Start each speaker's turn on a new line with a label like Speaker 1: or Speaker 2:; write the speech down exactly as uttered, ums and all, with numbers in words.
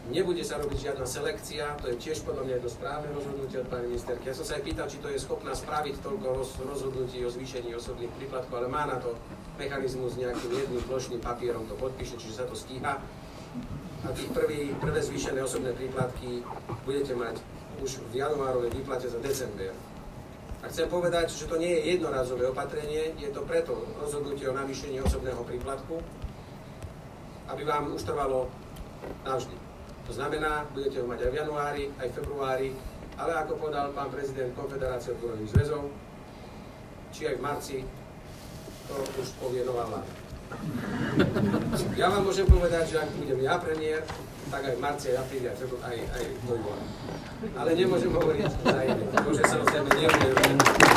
Speaker 1: Nebude sa robiť žiadna selekcia, to je tiež podľa mňa jedno správne rozhodnutie od pani ministerky. Ja som sa aj pýtal, či to je schopná spraviť toľko roz, rozhodnutí o zvýšení osobných príplatkov, ale má na to mechanizmus s nejakým jedným plošným papierom, to podpíše, čiže sa to stíha. A tých prvý, prvé zvýšené osobné príplatky budete mať už v januárovej výplate za december. A chcem povedať, že to nie je jednorazové opatrenie, je to preto rozhodnutie o navýšení osobného príplatku, aby vám už trvalo navždy. To znamená, budete ho mať aj v januári, aj v februári, ale ako povedal pán prezident Konfederácie odborových zväzov, či aj v marci, to už povie nová vláda. Ja vám môžem povedať, že ak budem ja premiér, tak aj v marci, aj v apríli, aj, aj, aj do júla. Ale nemôžem hovoriť za iné. To, že samozrejme nebudem